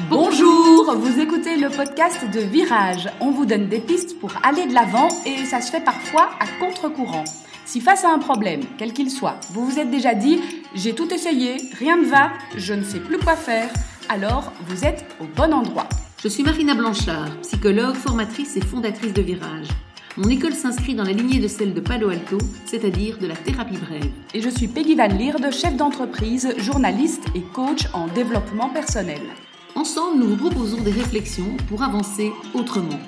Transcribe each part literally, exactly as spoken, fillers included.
Bonjour, vous écoutez le podcast de Virage. On vous donne des pistes pour aller de l'avant et ça se fait parfois à contre-courant. Si face à un problème, quel qu'il soit, vous vous êtes déjà dit « j'ai tout essayé, rien ne va, je ne sais plus quoi faire », alors vous êtes au bon endroit. Je suis Marina Blanchard, psychologue, formatrice et fondatrice de Virage. Mon école s'inscrit dans la lignée de celle de Palo Alto, c'est-à-dire de la thérapie brève. Et je suis Peggy Van Lierde, chef d'entreprise, journaliste et coach en développement personnel. Ensemble, nous vous proposons des réflexions pour avancer autrement.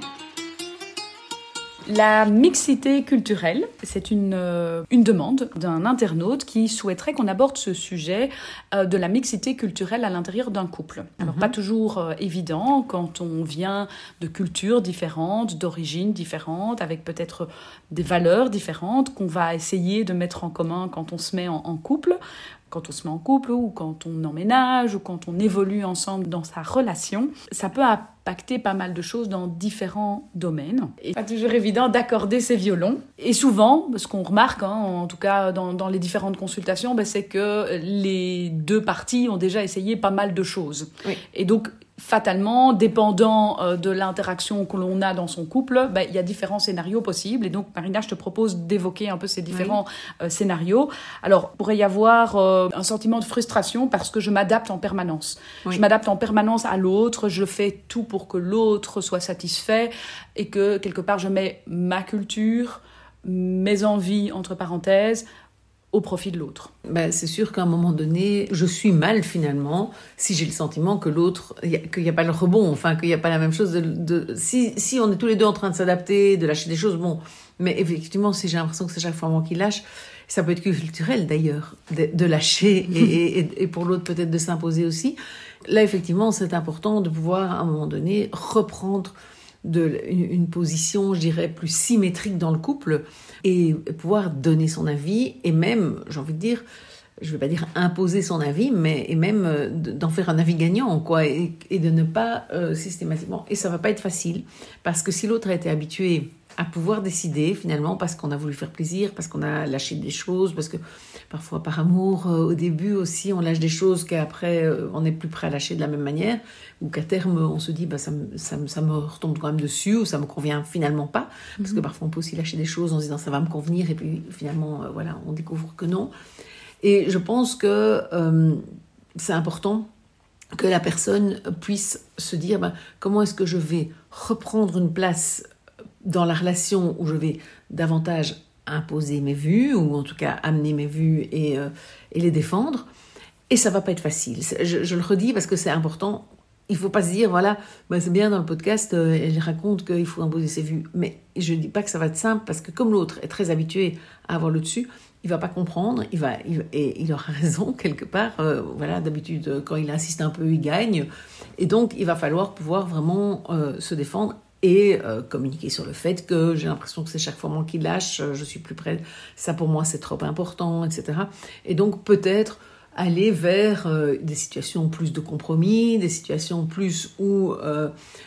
La mixité culturelle, c'est une, euh, une demande d'un internaute qui souhaiterait qu'on aborde ce sujet euh, de la mixité culturelle à l'intérieur d'un couple. Alors, mm-hmm. pas toujours euh, évident quand on vient de cultures différentes, d'origines différentes, avec peut-être des valeurs différentes qu'on va essayer de mettre en commun quand on se met en, en couple. Quand on se met en couple ou quand on emménage ou quand on évolue ensemble dans sa relation, ça peut impacter pas mal de choses dans différents domaines. Et pas toujours évident d'accorder ses violons. Et souvent, ce qu'on remarque, hein, en tout cas dans, dans les différentes consultations, ben, c'est que les deux parties ont déjà essayé pas mal de choses. Oui. Et donc, fatalement, dépendant euh, de l'interaction que l'on a dans son couple, ben, il y a différents scénarios possibles. Et donc, Marina, je te propose d'évoquer un peu ces différents oui. euh, scénarios. Alors, il pourrait y avoir euh, un sentiment de frustration parce que je m'adapte en permanence. Oui. Je m'adapte en permanence à l'autre, je fais tout pour que l'autre soit satisfait et que, quelque part, je mets ma culture, mes envies, entre parenthèses, au profit de l'autre. Ben, c'est sûr qu'à un moment donné, je suis mal finalement si j'ai le sentiment que l'autre, qu'il n'y a pas le rebond, enfin qu'il n'y a pas la même chose. De, de, si, si on est tous les deux en train de s'adapter, de lâcher des choses, bon, mais effectivement, si j'ai l'impression que c'est chaque fois moi qui lâche, ça peut être culturel d'ailleurs, de, de lâcher et, et, et pour l'autre peut-être de s'imposer aussi. Là, effectivement, c'est important de pouvoir à un moment donné reprendre de, une, une position, je dirais, plus symétrique dans le couple et pouvoir donner son avis et même, j'ai envie de dire, je ne vais pas dire imposer son avis, mais et même euh, d'en faire un avis gagnant, quoi, et, et de ne pas euh, systématiquement... Et ça ne va pas être facile, parce que si l'autre a été habitué à pouvoir décider, finalement, parce qu'on a voulu faire plaisir, parce qu'on a lâché des choses, parce que parfois par amour, euh, au début aussi, on lâche des choses qu'après, euh, on n'est plus prêt à lâcher de la même manière, ou qu'à terme, on se dit, bah, ça, me, ça, me, ça me retombe quand même dessus, ou ça me convient finalement pas, parce mm-hmm. que parfois on peut aussi lâcher des choses en se disant, ça va me convenir, et puis finalement, euh, voilà, on découvre que non. Et je pense que euh, c'est important que la personne puisse se dire, bah, comment est-ce que je vais reprendre une place dans la relation où je vais davantage imposer mes vues, ou en tout cas amener mes vues et, euh, et les défendre. Et ça ne va pas être facile. Je, je le redis parce que c'est important. Il ne faut pas se dire, voilà, bah c'est bien dans le podcast, euh, elle raconte qu'il faut imposer ses vues. Mais je ne dis pas que ça va être simple parce que comme l'autre est très habitué à avoir le dessus, il ne va pas comprendre, il va, il, et il aura raison quelque part. Euh, voilà, d'habitude, quand il insiste un peu, il gagne. Et donc, il va falloir pouvoir vraiment euh, se défendre et euh, communiquer sur le fait que j'ai l'impression que c'est chaque fois moi qui lâche, je suis plus près, ça pour moi c'est trop important, et cetera. Et donc peut-être aller vers euh, des situations plus de compromis, des situations plus où euh,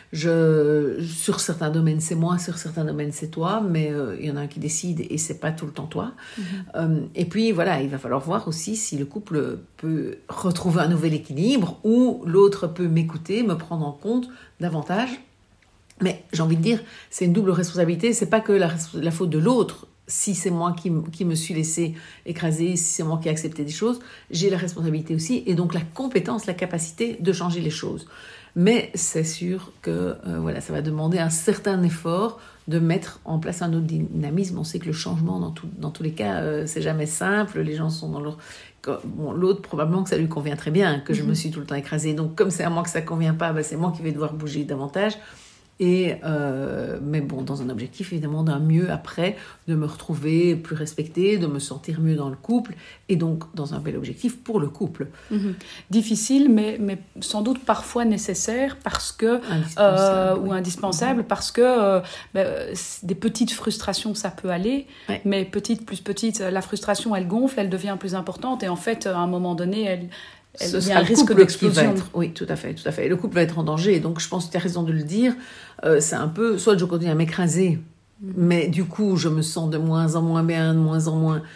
je, sur certains domaines c'est moi, sur certains domaines c'est toi, mais euh, il y en a un qui décide et c'est pas tout le temps toi. Mm-hmm. Euh, et puis voilà, il va falloir voir aussi si le couple peut retrouver un nouvel équilibre où l'autre peut m'écouter, me prendre en compte davantage. Mais j'ai envie de dire, c'est une double responsabilité, c'est pas que la, la faute de l'autre. Si c'est moi qui, qui me suis laissé écraser, si c'est moi qui ai accepté des choses, j'ai la responsabilité aussi et donc la compétence, la capacité de changer les choses. Mais c'est sûr que euh, voilà, ça va demander un certain effort de mettre en place un autre dynamisme. On sait que le changement, dans, tout, dans tous les cas, euh, c'est jamais simple. Les gens sont dans leur... Bon, l'autre, probablement que ça lui convient très bien, que je mm-hmm. me suis tout le temps écrasée. Donc, comme c'est à moi que ça ne convient pas, ben, c'est moi qui vais devoir bouger davantage. Et euh, mais bon, dans un objectif évidemment d'un mieux après, de me retrouver plus respectée, de me sentir mieux dans le couple, et donc dans un bel objectif pour le couple. Mmh. Difficile, mais, mais sans doute parfois nécessaire parce que indispensable, euh, oui. ou indispensable mmh. parce que euh, ben, des petites frustrations ça peut aller, ouais. mais petite plus petite, la frustration elle gonfle, elle devient plus importante, et en fait à un moment donné elle Elle, Ce sera le risque d'explosion. Être, oui, tout à fait, tout à fait. Le couple va être en danger. Donc, je pense que tu as raison de le dire. Euh, c'est un peu, soit je continue à m'écraser, mmh. mais du coup, je me sens de moins en moins bien, de moins en moins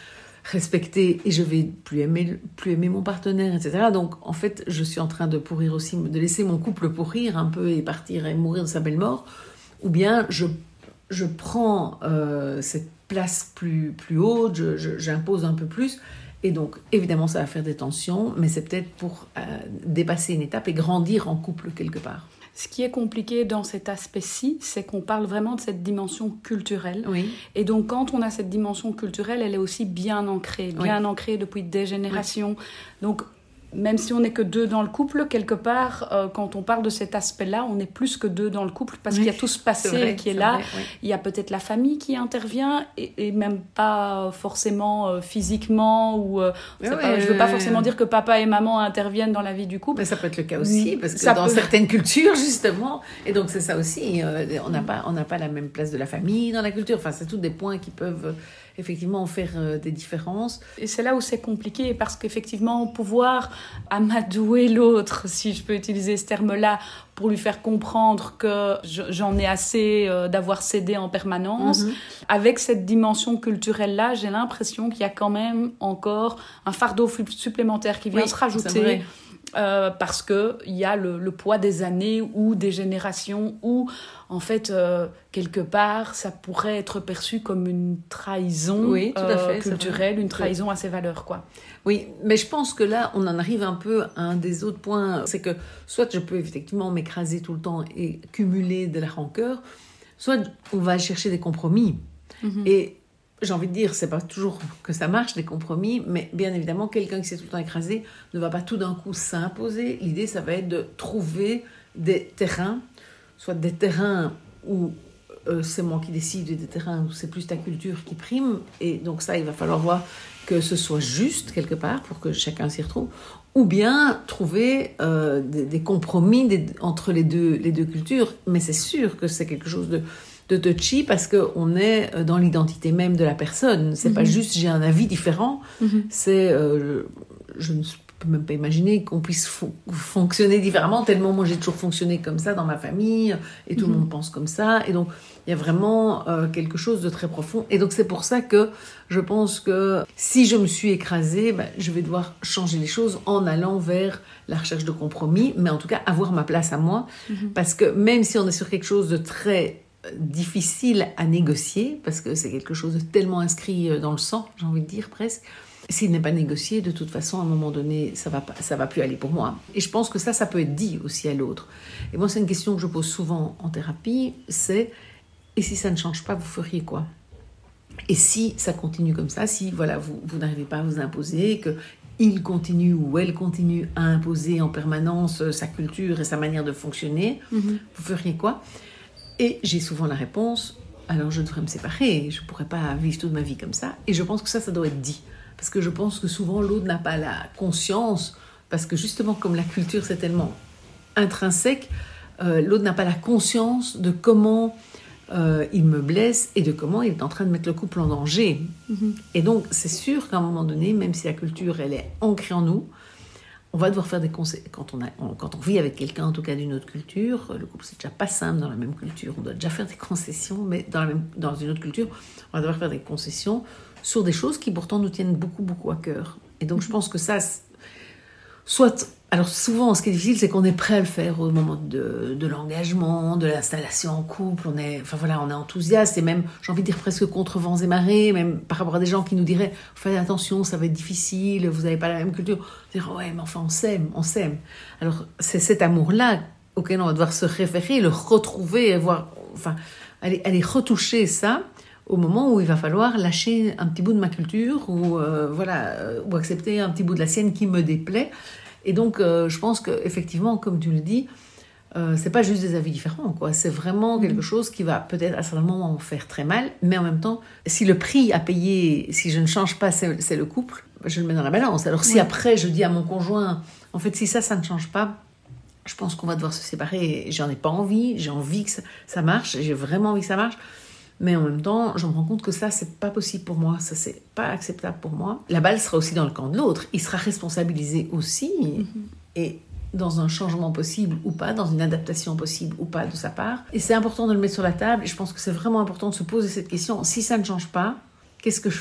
respecter et je vais plus aimer, plus aimer mon partenaire, et cetera. Donc, en fait, je suis en train de pourrir aussi, de laisser mon couple pourrir un peu et partir et mourir de sa belle mort. Ou bien, je, je prends euh, cette place plus, plus haute, je, je, j'impose un peu plus. Et donc, évidemment, ça va faire des tensions, mais c'est peut-être pour euh, dépasser une étape et grandir en couple quelque part. Ce qui est compliqué dans cet aspect-ci, c'est qu'on parle vraiment de cette dimension culturelle. Oui. Et donc, quand on a cette dimension culturelle, elle est aussi bien ancrée, bien oui. ancrée depuis des générations. Oui. Donc, même si on n'est que deux dans le couple, quelque part, euh, quand on parle de cet aspect-là, on est plus que deux dans le couple parce oui. qu'il y a tout ce passé vrai, qui est, est là. Vrai, oui. Il y a peut-être la famille qui intervient et, et même pas forcément euh, physiquement. Ou, euh, oui, pas, oui, je ne veux pas forcément dire que papa et maman interviennent dans la vie du couple. Mais ça peut être le cas aussi, parce que ça dans peut... certaines cultures, justement, et donc c'est ça aussi, euh, on n'a pas, on n'a pas la même place de la famille dans la culture. Enfin, c'est tous des points qui peuvent... effectivement faire euh, des différences. Et c'est là où c'est compliqué, parce qu'effectivement, pouvoir amadouer l'autre, si je peux utiliser ce terme-là, pour lui faire comprendre que je, j'en ai assez euh, d'avoir cédé en permanence, mm-hmm. avec cette dimension culturelle-là, j'ai l'impression qu'il y a quand même encore un fardeau supplémentaire qui vient oui, se rajouter. Euh, parce qu'il y a le, le poids des années ou des générations où, en fait, euh, quelque part, ça pourrait être perçu comme une trahison oui, tout à fait, euh, culturelle, une trahison à ses valeurs, quoi. Oui, mais je pense que là, on en arrive un peu à un des autres points. C'est que soit je peux effectivement m'écraser tout le temps et cumuler de la rancœur, soit on va chercher des compromis. Mm-hmm. Et j'ai envie de dire, c'est pas toujours que ça marche, les compromis, mais bien évidemment, quelqu'un qui s'est tout le temps écrasé ne va pas tout d'un coup s'imposer. L'idée, ça va être de trouver des terrains, soit des terrains où euh, c'est moi qui décide, et des terrains où c'est plus ta culture qui prime. Et donc ça, il va falloir voir que ce soit juste, quelque part, pour que chacun s'y retrouve. Ou bien trouver euh, des, des compromis des, entre les deux, les deux cultures. Mais c'est sûr que c'est quelque chose de... de touchy parce qu'on est dans l'identité même de la personne. C'est mm-hmm. pas juste j'ai un avis différent, mm-hmm. c'est euh, je, je ne peux même pas imaginer qu'on puisse fo- fonctionner différemment, tellement moi j'ai toujours fonctionné comme ça dans ma famille et tout mm-hmm. le monde pense comme ça. Et donc il y a vraiment euh, quelque chose de très profond. Et donc c'est pour ça que je pense que si je me suis écrasée, ben, je vais devoir changer les choses en allant vers la recherche de compromis, mais en tout cas avoir ma place à moi. Mm-hmm. Parce que même si on est sur quelque chose de très difficile à négocier, parce que c'est quelque chose de tellement inscrit dans le sang, j'ai envie de dire presque. S'il n'est pas négocié, de toute façon, à un moment donné, ça va pas, ça va plus aller pour moi. Et je pense que ça, ça peut être dit aussi à l'autre. Et moi, c'est une question que je pose souvent en thérapie, c'est « et si ça ne change pas, vous feriez quoi ?» Et si ça continue comme ça, si voilà, vous, vous n'arrivez pas à vous imposer, que il continue ou elle continue à imposer en permanence sa culture et sa manière de fonctionner, mm-hmm. vous feriez quoi ? Et j'ai souvent la réponse, alors je devrais me séparer, je ne pourrais pas vivre toute ma vie comme ça. Et je pense que ça, ça doit être dit. Parce que je pense que souvent l'autre n'a pas la conscience, parce que justement comme la culture c'est tellement intrinsèque, euh, l'autre n'a pas la conscience de comment euh, il me blesse et de comment il est en train de mettre le couple en danger. Mm-hmm. Et donc c'est sûr qu'à un moment donné, même si la culture elle est ancrée en nous, on va devoir faire des conseils. Quand on, a, on, quand on vit avec quelqu'un, en tout cas d'une autre culture, le couple, c'est déjà pas simple dans la même culture. On doit déjà faire des concessions, mais dans, la même, dans une autre culture, on va devoir faire des concessions sur des choses qui pourtant nous tiennent beaucoup, beaucoup à cœur. Et donc, je pense que ça, soit... Alors, souvent, ce qui est difficile, c'est qu'on est prêt à le faire au moment de, de l'engagement, de l'installation en couple. On est, enfin voilà, on est enthousiaste et même, j'ai envie de dire presque contre vents et marées, même par rapport à des gens qui nous diraient « Faites attention, ça va être difficile, vous n'avez pas la même culture. » Dire « Ouais, mais enfin, on s'aime, on s'aime. » Alors, c'est cet amour-là auquel on va devoir se référer, le retrouver, et voir, enfin, aller, aller retoucher ça au moment où il va falloir lâcher un petit bout de ma culture ou, euh, voilà, euh, ou accepter un petit bout de la sienne qui me déplaît. Et donc, euh, je pense qu'effectivement, comme tu le dis, euh, c'est pas juste des avis différents, quoi. C'est vraiment quelque chose qui va peut-être à certains moments me faire très mal, mais en même temps, si le prix à payer, si je ne change pas, c'est, c'est le couple, je le mets dans la balance. Alors si oui. Après, je dis à mon conjoint, en fait, si ça, ça ne change pas, je pense qu'on va devoir se séparer. J'en ai pas envie, j'ai envie que ça, ça marche, j'ai vraiment envie que ça marche. Mais en même temps, je me rends compte que ça, c'est pas possible pour moi. Ça, c'est pas acceptable pour moi. La balle sera aussi dans le camp de l'autre. Il sera responsabilisé aussi. Mm-hmm. Et dans un changement possible ou pas, dans une adaptation possible ou pas de sa part. Et c'est important de le mettre sur la table. Et je pense que c'est vraiment important de se poser cette question. Si ça ne change pas, qu'est-ce que je fais ?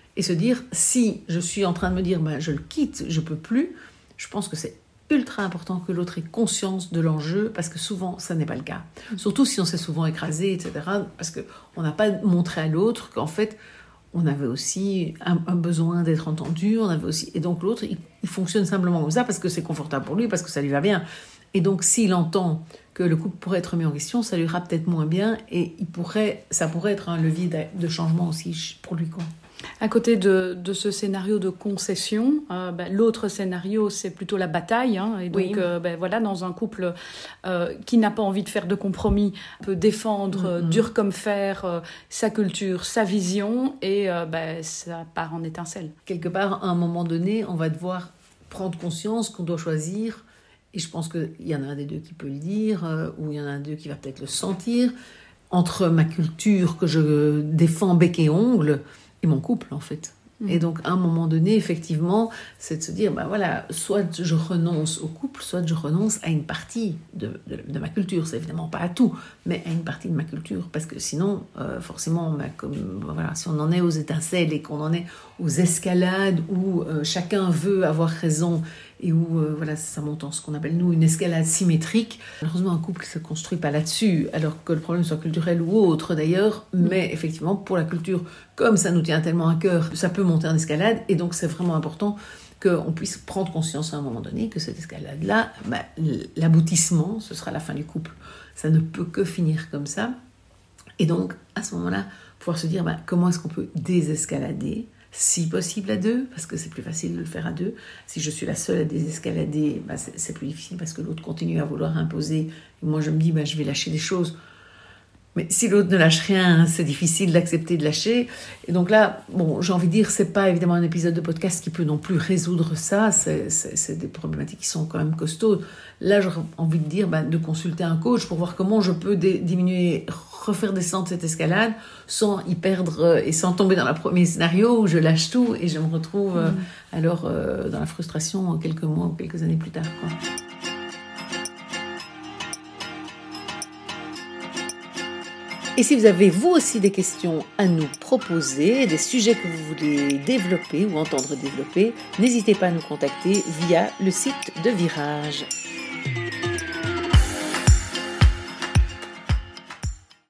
Et se dire, si je suis en train de me dire, ben, je le quitte, je peux plus, je pense que c'est ultra important que l'autre ait conscience de l'enjeu, parce que souvent, ça n'est pas le cas. Surtout si on s'est souvent écrasé, et cetera, parce qu'on n'a pas montré à l'autre qu'en fait, on avait aussi un, un besoin d'être entendu, on avait aussi... et donc l'autre, il, il fonctionne simplement comme ça, parce que c'est confortable pour lui, parce que ça lui va bien. Et donc, s'il entend que le couple pourrait être mis en question, ça lui ira peut-être moins bien, et il pourrait, ça pourrait être un levier de, de changement aussi pour lui, quoi. À côté de, de ce scénario de concession, euh, ben, l'autre scénario, c'est plutôt la bataille. Hein, et donc, oui. euh, ben, voilà, dans un couple euh, qui n'a pas envie de faire de compromis, peut défendre mm-hmm. dur comme fer euh, sa culture, sa vision, et euh, ben, ça part en étincelle. Quelque part, à un moment donné, on va devoir prendre conscience qu'on doit choisir. Et je pense qu'il y en a un des deux qui peut le dire, euh, ou il y en a un des deux qui va peut-être le sentir, entre ma culture que je défends bec et ongle, et mon couple, en fait. Mmh. Et donc, à un moment donné, effectivement, c'est de se dire, ben voilà, soit je renonce au couple, soit je renonce à une partie de, de, de ma culture. C'est évidemment pas à tout, mais à une partie de ma culture. Parce que sinon, euh, forcément, ben, comme, voilà, si on en est aux étincelles et qu'on en est aux escalades où euh, chacun veut avoir raison et où euh, voilà, ça monte en ce qu'on appelle, nous, une escalade symétrique. Malheureusement, un couple ne se construit pas là-dessus, alors que le problème soit culturel ou autre d'ailleurs, mais effectivement, pour la culture, comme ça nous tient tellement à cœur, ça peut monter en escalade, et donc c'est vraiment important qu'on puisse prendre conscience à un moment donné que cette escalade-là, bah, l'aboutissement, ce sera la fin du couple. Ça ne peut que finir comme ça. Et donc, à ce moment-là, pouvoir se dire bah, comment est-ce qu'on peut désescalader, si possible à deux, parce que c'est plus facile de le faire à deux. Si je suis la seule à désescalader, bah c'est, c'est plus difficile parce que l'autre continue à vouloir imposer. Et moi, je me dis, bah, je vais lâcher des choses. Mais si l'autre ne lâche rien, c'est difficile d'accepter de lâcher. Et donc là, bon, j'ai envie de dire, c'est pas évidemment un épisode de podcast qui peut non plus résoudre ça. C'est, c'est, c'est des problématiques qui sont quand même costaudes. Là, j'aurais envie de dire bah, de consulter un coach pour voir comment je peux dé- diminuer, refaire descendre cette escalade sans y perdre et sans tomber dans le premier scénario où je lâche tout et je me retrouve mmh. euh, alors euh, dans la frustration quelques mois ou quelques années plus tard, quoi. Et si vous avez vous aussi des questions à nous proposer, des sujets que vous voulez développer ou entendre développer, n'hésitez pas à nous contacter via le site de Virage.